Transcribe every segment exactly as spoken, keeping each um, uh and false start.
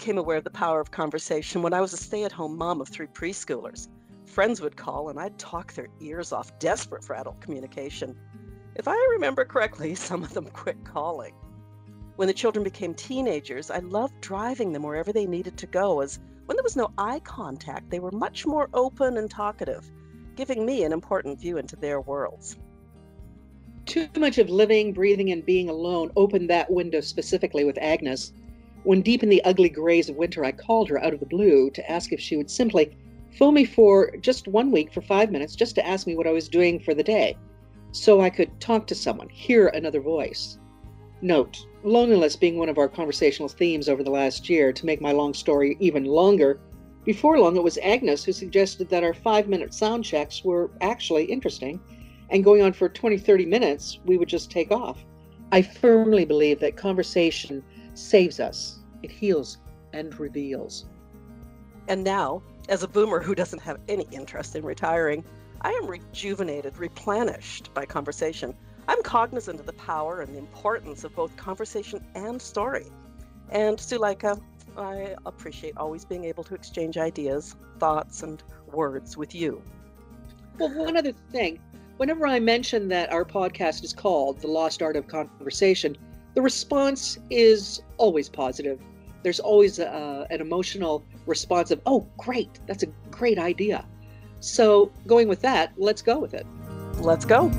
became aware of the power of conversation when I was a stay-at-home mom of three preschoolers. Friends would call and I'd talk their ears off, desperate for adult communication. If I remember correctly, some of them quit calling. When the children became teenagers, I loved driving them wherever they needed to go, as when there was no eye contact, they were much more open and talkative, giving me an important view into their worlds. Too much of living, breathing, and being alone opened that window specifically with Agnes. When deep in the ugly grays of winter, I called her out of the blue to ask if she would simply phone me for just one week for five minutes just to ask me what I was doing for the day, so I could talk to someone, hear another voice. Note, loneliness being one of our conversational themes over the last year. To make my long story even longer, before long it was Agnes who suggested that our five-minute sound checks were actually interesting, and going on for twenty, thirty minutes, we would just take off. I firmly believe that conversation saves us, it heals and reveals. And now, as a boomer who doesn't have any interest in retiring, I am rejuvenated, replenished by conversation. I'm cognizant of the power and the importance of both conversation and story. And Suleika, I appreciate always being able to exchange ideas, thoughts, and words with you. Well, one other thing. Whenever I mention that our podcast is called The Lost Art of Conversation, the response is always positive. There's always a, an emotional response of, oh, great, that's a great idea. So going with that, let's go with it. Let's go.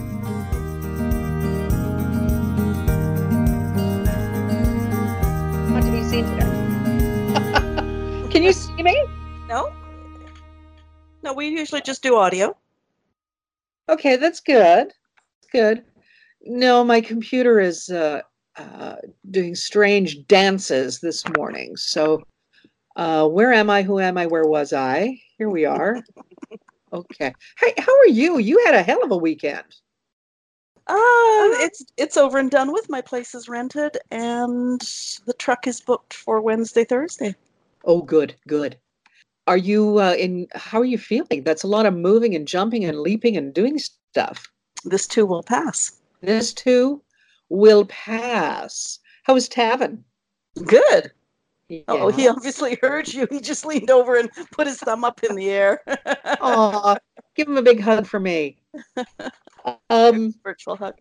Not to be seen today. Can you see me? No. No, we usually just do audio. Okay, that's good. Good. No, my computer is uh, uh, doing strange dances this morning. So uh, where am I? Who am I? Where was I? Here we are. Okay. Hey, how are you? You had a hell of a weekend. Uh, it's it's over and done with. My place is rented and the truck is booked for Wednesday, Thursday. Oh, good, good. Are you uh, in, how are you feeling? That's a lot of moving and jumping and leaping and doing stuff. This too will pass. This too will pass. How was Tavin? Good. Yeah. Oh, he obviously heard you. He just leaned over and put his thumb up in the air. Aw, give him a big hug for me. Um, Virtual hug.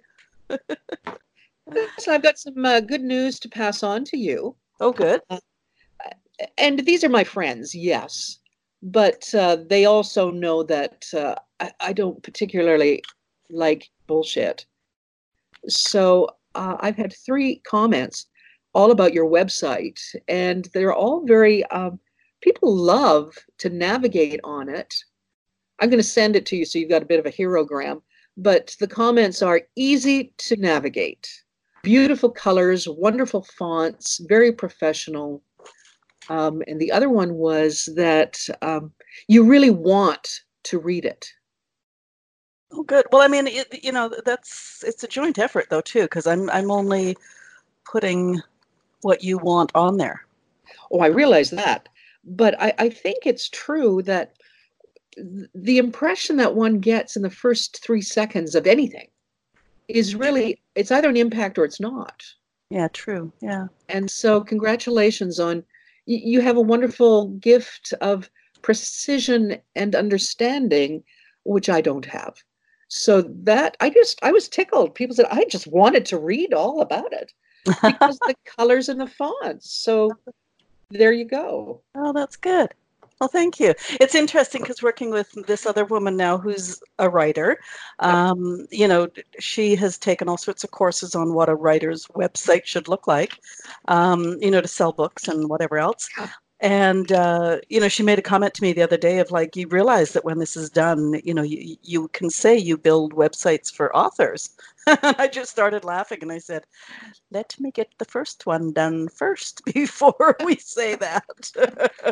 So I've got some uh, good news to pass on to you. Oh, good. Uh, and these are my friends, yes. But uh, they also know that uh, I, I don't particularly like bullshit. So uh, I've had three comments all about your website, and they're all very, um, people love to navigate on it. I'm going to send it to you so you've got a bit of a herogram, but the comments are easy to navigate. Beautiful colors, wonderful fonts, very professional. Um, and the other one was that um, you really want to read it. Oh, good. Well, I mean, it, you know, that's, it's a joint effort though, too, because I'm, I'm only putting what you want on there. Oh, I realize that. But I, I think it's true that the impression that one gets in the first three seconds of anything is really, it's either an impact or it's not. Yeah, true. Yeah. And so congratulations on, you have a wonderful gift of precision and understanding, which I don't have. So that, I just, I was tickled. People said, I just wanted to read all about it because the colors and the fonts. So there you go. Oh, that's good. Well, thank you. It's interesting because working with this other woman now who's a writer, um, you know, she has taken all sorts of courses on what a writer's website should look like, um, you know, to sell books and whatever else. And, uh, you know, she made a comment to me the other day of like, you realize that when this is done, you know, you, you can say you build websites for authors. I just started laughing and I said, let me get the first one done first before we say that.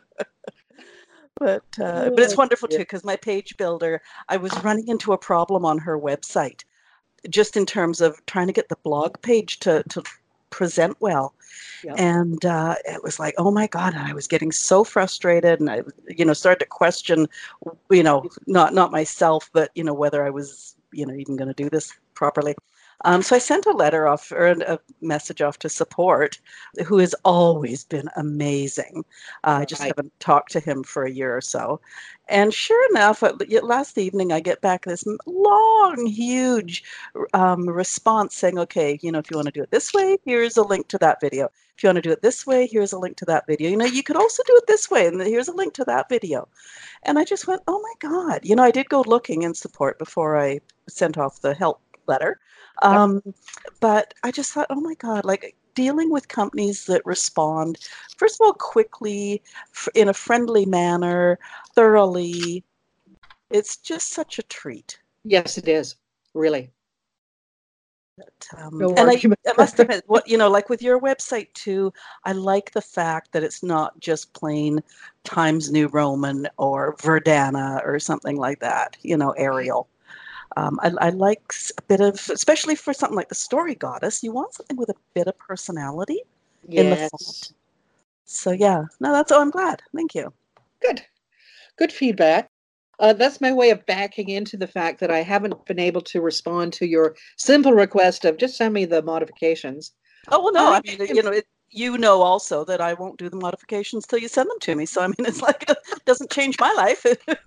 But uh, but it's wonderful too, because my page builder, I was running into a problem on her website, just in terms of trying to get the blog page to to present well. Yep. And uh, it was like, oh my God, and I was getting so frustrated, and I, you know, started to question, you know, not not myself, but you know, whether I was, you know, even going to do this properly. Um, so I sent a letter off or a message off to support, who has always been amazing. Uh, I just Right. haven't talked to him for a year or so. And sure enough, uh, y- last evening I get back this m- long, huge um, response saying, okay, you know, if you want to do it this way, here's a link to that video. If you want to do it this way, here's a link to that video. You know, you could also do it this way, and here's a link to that video. And I just went, oh my God. You know, I did go looking in support before I sent off the help letter. Yep. Um, but I just thought, oh my God, like dealing with companies that respond, first of all, quickly, f- in a friendly manner, thoroughly. It's just such a treat. Yes, it is. Really. Um, No and I, argument. I must admit, what you know, like with your website too, I like the fact that it's not just plain Times New Roman or Verdana or something like that. You know, Arial. Um, I, I like s- a bit of, especially for something like the Story Goddess, you want something with a bit of personality in the Yes. font. So yeah, no, that's, oh, I'm glad. Thank you. Good. Good feedback. Uh, that's my way of backing into the fact that I haven't been able to respond to your simple request of just send me the modifications. Oh, well, no, I I mean, you know, it, you know also that I won't do the modifications till you send them to me. So, I mean, it's like, it doesn't change my life.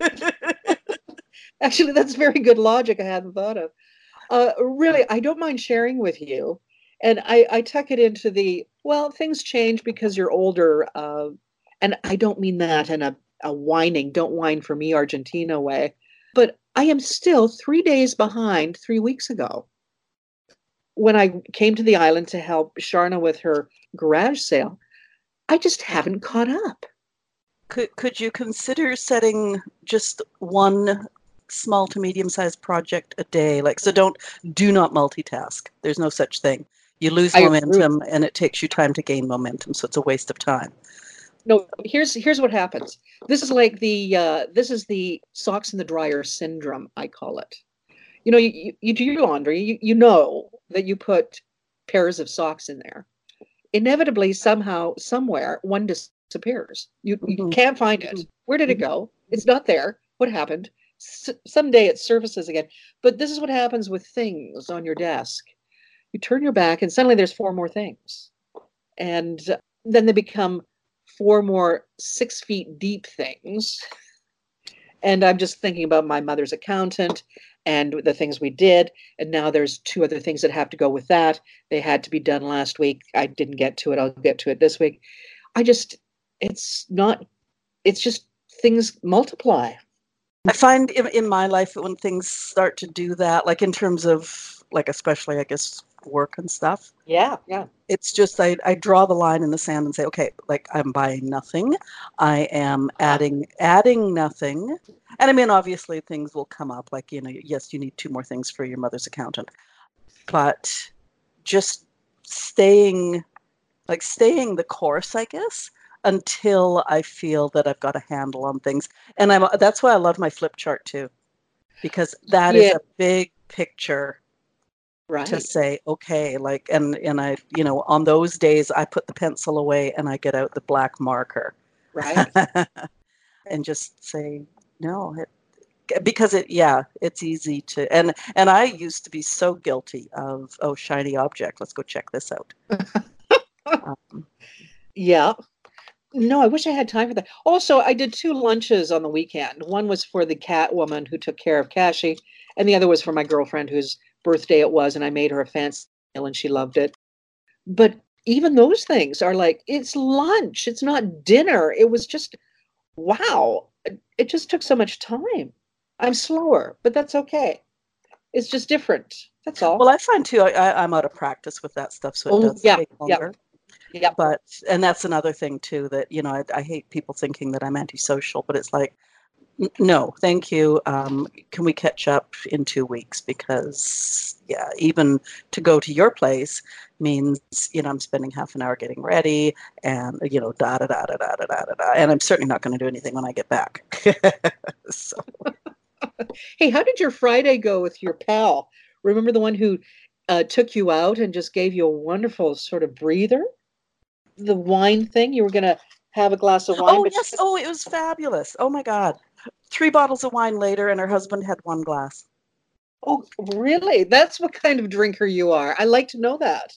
actually, that's very good logic I hadn't thought of. Uh, really, I don't mind sharing with you. And I, I tuck it into the, well, things change because you're older. Uh, and I don't mean that in a, a whining, don't whine for me, Argentina way. But I am still three days behind three weeks ago. When I came to the island to help Sharna with her garage sale, I just haven't caught up. Could could you consider setting just one small to medium sized project a day? Like, so don't do not multitask. There's no such thing. You lose I agree. momentum and it takes you time to gain momentum, so it's a waste of time. No, here's here's what happens. This is like the uh, this is the socks in the dryer syndrome, I call it. You know, you, you, you do your laundry, you, you know that you put pairs of socks in there. Inevitably, somehow, somewhere, one disappears. You, you Hmm. can't find it. Where did it Hmm. go? It's not there. What happened? S- someday it surfaces again. But this is what happens with things on your desk. You turn your back, and suddenly there's four more things. And then they become four more six feet deep things. And I'm just thinking about my mother's accountant and the things we did. And now there's two other things that have to go with that. They had to be done last week. I didn't get to it. I'll get to it this week. I just, it's not, it's just things multiply. I find in, in my life that when things start to do that, like in terms of like especially I guess work and stuff, Yeah, yeah. it's just I, I draw the line in the sand and say, okay, like I'm buying nothing. I am Uh, adding adding nothing. And I mean obviously things will come up like, you know, yes, you need two more things for your mother's accountant. But just staying like staying the course, I guess, until I feel that I've got a handle on things. And I'm that's why I love my flip chart too, because that is yeah, a big picture to right, say, okay, like, and and I, you know, on those days I put the pencil away and I get out the black marker right. and just say, no, it, because it, yeah, it's easy to, and and I used to be so guilty of, oh, shiny object, let's go check this out. Um, Yeah. No, I wish I had time for that. Also, I did two lunches on the weekend. One was for the cat woman who took care of Cassie, and the other was for my girlfriend whose birthday it was, and I made her a fancy meal and she loved it. But even those things are like, it's lunch, it's not dinner. It was just, wow. It, it just took so much time. I'm slower, but that's okay. It's just different. That's well, all. I find too, I, I, I'm out of practice with that stuff, so it Oh, does yeah, take yeah, longer. yeah. But, and that's another thing too, that, you know, I, I hate people thinking that I'm antisocial, but it's like, no, thank you. Um, can we catch up in two weeks? Because, yeah, even to go to your place means, you know, I'm spending half an hour getting ready and, you know, da da da da da da da da. da, And I'm certainly not going to do anything when I get back. So, Hey, how did your Friday go with your pal? Remember the one who uh, took you out and just gave you a wonderful sort of breather? The wine thing, you were going to have a glass of wine, oh, but yes. Oh, it was fabulous. Oh, my God. Three bottles of wine later, and her husband had one glass. Oh, really? That's what kind of drinker you are. I like to know that.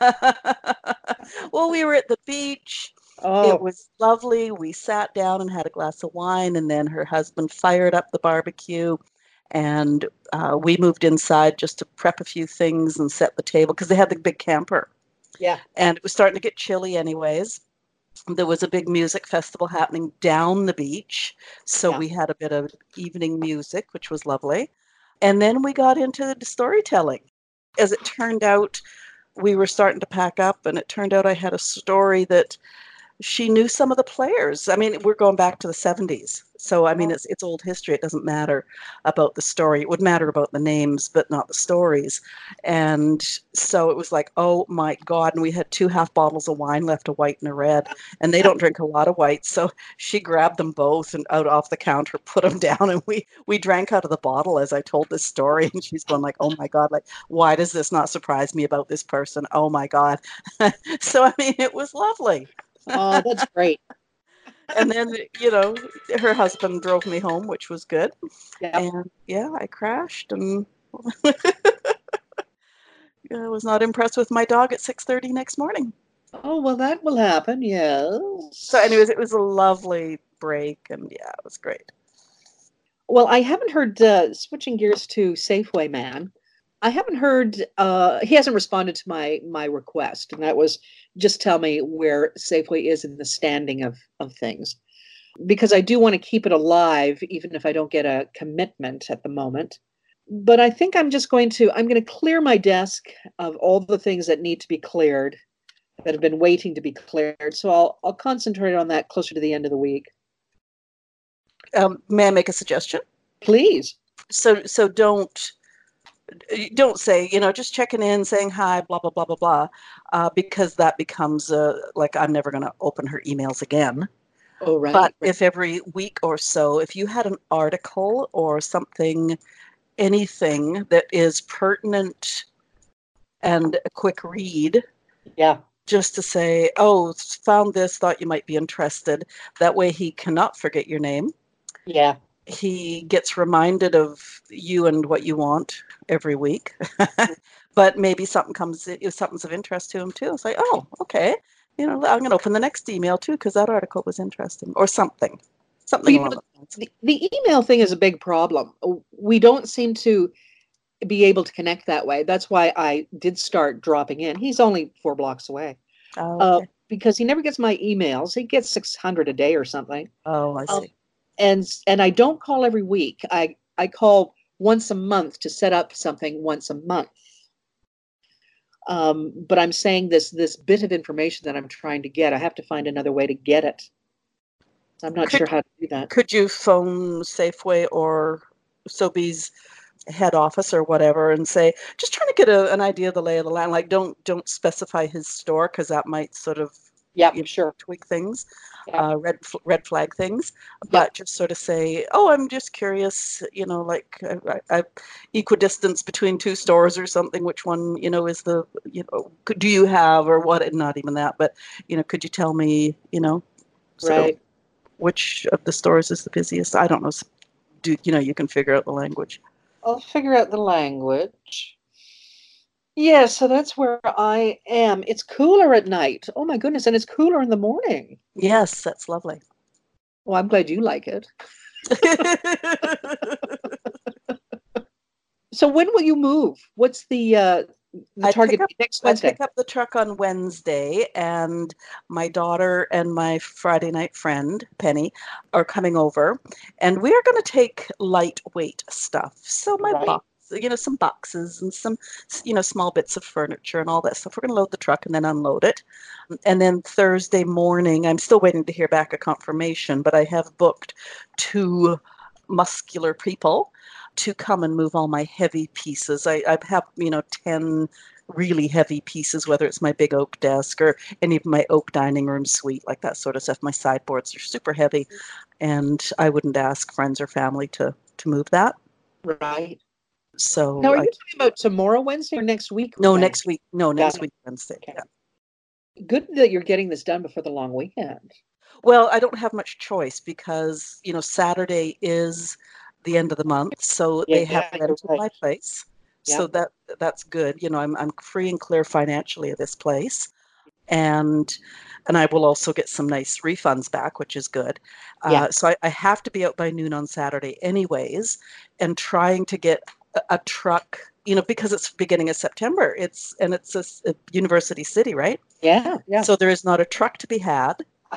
Well, we were at the beach. It Oh, was lovely. We sat down and had a glass of wine, and then her husband fired up the barbecue. And uh, we moved inside just to prep a few things and set the table because they had the big camper. yeah. And it was starting to get chilly, anyways. There was a big music festival happening down the beach. So Yeah. we had a bit of evening music, which was lovely. And then we got into the storytelling. As it turned out, we were starting to pack up, and it turned out I had a story that she knew some of the players. I mean, we're going back to the seventies. So, I mean, Oh, it's it's old history. It doesn't matter about the story. It would matter about the names, but not the stories. And so it was like, oh my God. And we had two half bottles of wine left, a white and a red. And they don't drink a lot of white. So she grabbed them both and out off the counter, put them down, and we we drank out of the bottle as I told this story. And she's going like, oh my God, like, why does this not surprise me about this person? Oh my God. So I mean, it was lovely. oh, that's great. And then, you know, her husband drove me home, which was good. Yep. And yeah, I crashed and I was not impressed with my dog at six thirty next morning. Oh, well, that will happen. So Yes. anyways, it was a lovely break and yeah, it was great. Well, I haven't heard, uh, switching gears to Safeway Man. I haven't heard, uh, he hasn't responded to my my request, and that was just tell me where Safeway is in the standing of of things. Because I do want to keep it alive, even if I don't get a commitment at the moment. But I think I'm just going to I'm going to clear my desk of all the things that need to be cleared that have been waiting to be cleared. So I'll I'll concentrate on that closer to the end of the week. Um, may I make a suggestion? Please. So so don't don't say, you know, just checking in, saying hi, blah blah blah blah blah, uh, because that becomes uh, like I'm never going to open her emails again. Oh, But right, right. if every week or so, if you had an article or something, anything that is pertinent and a quick read, Yeah, just to say, oh, found this, thought you might be interested. That way he cannot forget your name. yeah, He gets reminded of you and what you want every week. But maybe something comes, if something's of interest to him too. It's like, oh, okay. You know, I'm going to open the next email too because that article was interesting or something, well, something you along know, those lines. the, the email thing is a big problem. We don't seem to be able to connect that way. That's why I did start dropping in. He's only four blocks away. Oh, Uh, okay. because he never gets my emails. He gets six hundred a day or something. Oh, I Um, see. and and I don't call every week. I I call once a month to set up something once a month. Um, but I'm saying this this bit of information that I'm trying to get, I have to find another way to get it. I'm not Could sure how to do that. could you phone Safeway or Sobeys head office or whatever and say, just trying to get a, an idea of the lay of the land. Like, don't don't specify his store because that might sort of, you Yep, know, sure. tweak things, Yep, uh, red red flag things. yep, But just sort of say, oh, I'm just curious, you know, like I, I, equidistance between two stores or something. Which one, you know, is the, you know, could, do you have or what? Not even that, but you know, could you tell me, you know, sort of right. which of the stores is the busiest? I don't know. Do you know you can figure out the language? I'll figure out the language. Yeah, so that's where I am. It's cooler at night. Oh my goodness, and it's cooler in the morning. Yes, that's lovely. Well, I'm glad you like it. So when will you move? What's the uh the I pick target up date? Next I Wednesday? pick up the truck on Wednesday, and my daughter and my Friday night friend Penny are coming over, and we are going to take lightweight stuff. So my Right. box, you know, some boxes and some, you know, small bits of furniture and all that stuff. We're going to load the truck and then unload it. And then Thursday morning, I'm still waiting to hear back a confirmation, but I have booked two muscular people to come and move all my heavy pieces. I, I have, you know, ten really heavy pieces, whether it's my big oak desk or any of my oak dining room suite, like that sort of stuff. My sideboards are super heavy, and I wouldn't ask friends or family to to move that. Right. Now, So are I you talking about tomorrow Wednesday or next week no next Wednesday? week, no Yeah. next week Wednesday. Okay. Yeah. Good that you're getting this done before the long weekend. Well, I don't have much choice because, you know, Saturday is the end of the month, so Yeah, they have yeah, you're rented right. my place. Yeah. So that that's good. You know, I'm I'm free and clear financially of this place, and and I will also get some nice refunds back, which is good. Yeah. Uh, so I, I have to be out by noon on Saturday, anyways, and trying to get a, a truck. You know, because it's beginning of September. It's and it's a, s- a university city, right? Yeah. Yeah. So there is not a truck to be had.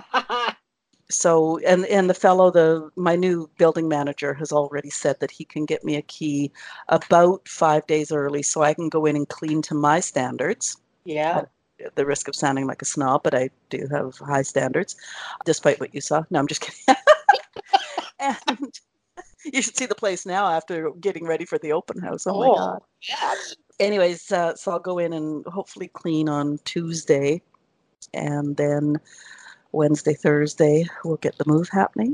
So and and the fellow, the my new building manager has already said that he can get me a key about five days early, so I can go in and clean to my standards. Yeah. At the risk of sounding like a snob, but I do have high standards, despite what you saw. No, I'm just kidding. And you should see the place now after getting ready for the open house. Oh my God. Oh, yes. Anyways, uh, so I'll go in and hopefully clean on Tuesday, and then Wednesday, Thursday, we'll get the move happening.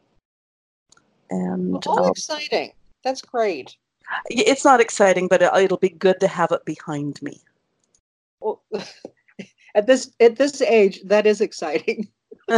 And Oh, I'll, exciting. That's great. it's not exciting, but it- it'll be good to have it behind me. Well, at this at this age, that is exciting.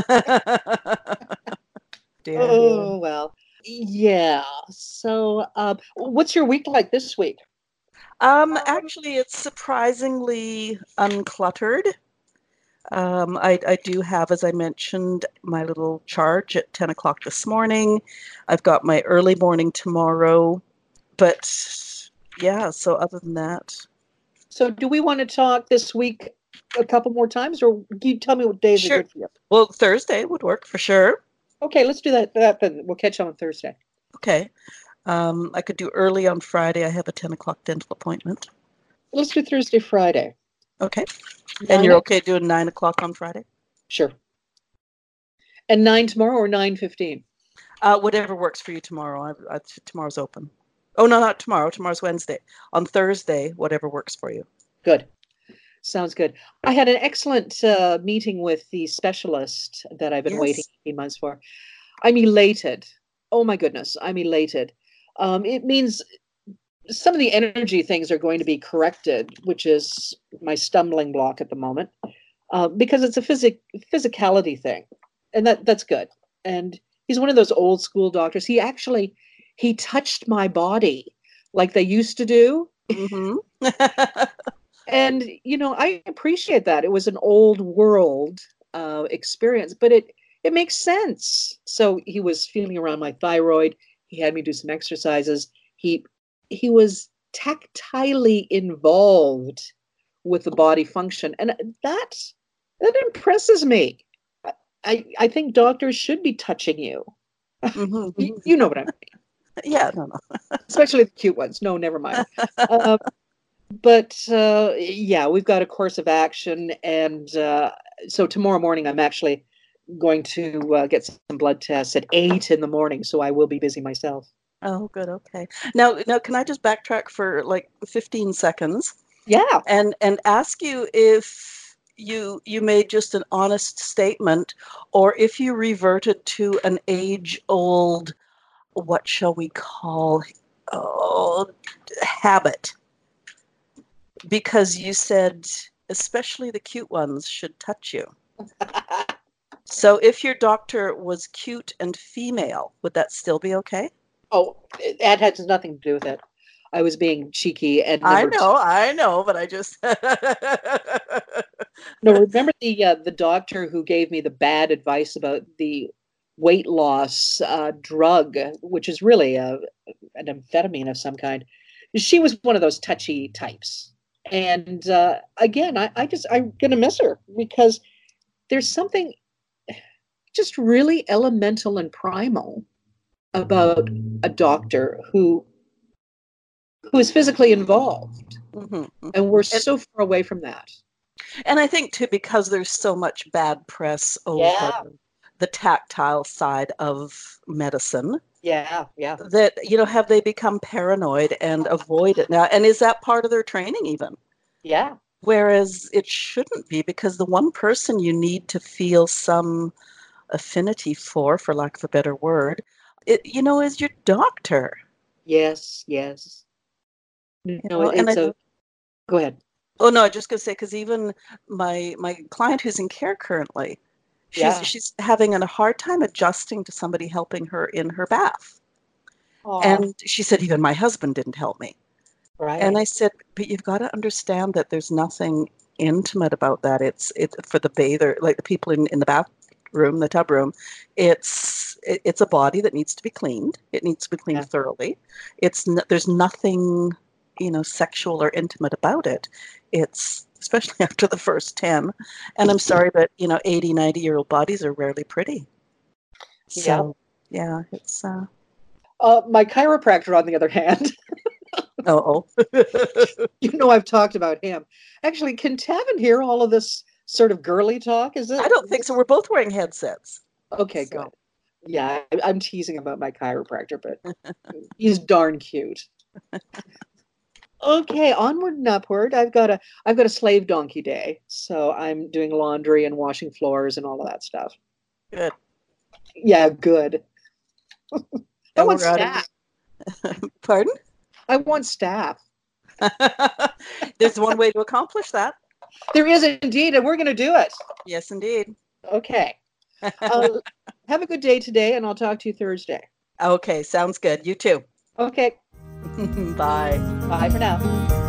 Dear. Oh, well. Yeah. So, um, what's your week like this week? Um, actually, it's surprisingly uncluttered. Um, I, I do have, as I mentioned, my little charge at ten o'clock this morning. I've got my early morning tomorrow. But yeah, so other than that, So, do we want to talk this week a couple more times, or do you tell me what days are sure. good for you? Well, Thursday would work for sure. Okay, let's do that. That then we'll catch up on Thursday. Okay. Um, I could do early on Friday. I have a ten o'clock dental appointment. Let's do Thursday, Friday. Okay. And Nine you're o- okay doing nine o'clock on Friday? Sure. And nine tomorrow or nine fifteen? Uh, whatever works for you tomorrow. I, I, tomorrow's open. Oh, no, not tomorrow. Tomorrow's Wednesday. On Thursday, whatever works for you. Good. Sounds good. I had an excellent uh, meeting with the specialist that I've been waiting Yes. eighteen months for. I'm elated. Oh my goodness, I'm elated. Um, it means some of the energy things are going to be corrected, which is my stumbling block at the moment, uh, because it's a physic physicality thing, and that that's good. And he's one of those old school doctors. He actually he touched my body like they used to do. Mm-hmm. And you know, I appreciate that. It was an old world uh, experience, but it it makes sense. So he was feeling around my thyroid. He had me do some exercises. He he was tactilely involved with the body function, and that that impresses me. I I think doctors should be touching you. Mm-hmm. You, you know what I mean, Yeah, no, no. especially the cute ones. No, never mind. Um, but uh, yeah, we've got a course of action, and uh, so tomorrow morning I'm actually going to uh, get some blood tests at eight in the morning, so I will be busy myself. Oh, good. Okay. Now, now, can I just backtrack for like fifteen seconds Yeah. and and ask you if you you made just an honest statement, or if you reverted to an age-old, what shall we call, oh, habit? Because you said especially the cute ones should touch you. So if your doctor was cute and female, would that still be okay? Oh, that has nothing to do with it. I was being cheeky. And I number two, know, I know, but I just no, remember the uh, the doctor who gave me the bad advice about the weight loss uh, drug, which is really a, an amphetamine of some kind. She was one of those touchy types. And uh, again, I, I just I'm gonna miss her because there's something just really elemental and primal about a doctor who who is physically involved, Mhm, and mhm. we're And so far away from that. and I think too, because there's so much bad press over Yeah, the tactile side of medicine, yeah, yeah, that, you know, have they become paranoid and avoid it now? And is that part of their training even? yeah, Whereas it shouldn't be, because the one person you need to feel some affinity for, for lack of a better word, it, you know, is your doctor. yes, yes. You No, know, it, and it's I, a go ahead. oh no, I just gonna say, because even my my client who's in care currently, she's Yeah, she's having a hard time adjusting to somebody helping her in her bath. Aw, And she said, even my husband didn't help me. And right. I said, but you've got to understand that there's nothing intimate about that. It's it for the bather, like the people in, in the bathroom, the tub room. It's it, it's a body that needs to be cleaned. It needs to be cleaned Yeah. thoroughly. It's n- there's nothing, you know, sexual or intimate about it. It's especially after the first ten. And I'm sorry, but you know, eighty, ninety year old bodies are rarely pretty. Yeah. So yeah, it's uh Uh, my chiropractor, on the other hand, oh oh. you know I've talked about him. Actually, can Tavin hear all of this sort of girly talk? Is I it don't think so. We're both wearing headsets. okay? Good. So Yeah, I, I'm teasing about my chiropractor, but he's darn cute. Okay, onward and upward. I've got a I've got a slave donkey day, so I'm doing laundry and washing floors and all of that stuff. good. Yeah, good. I And want we're out of staff. pardon? I want staff. There's one way to accomplish that. There is indeed, and we're going to do it. Yes, indeed. Okay. Uh, have a good day today, and I'll talk to you Thursday. Okay, sounds good. You too. Okay. Bye. Bye for now.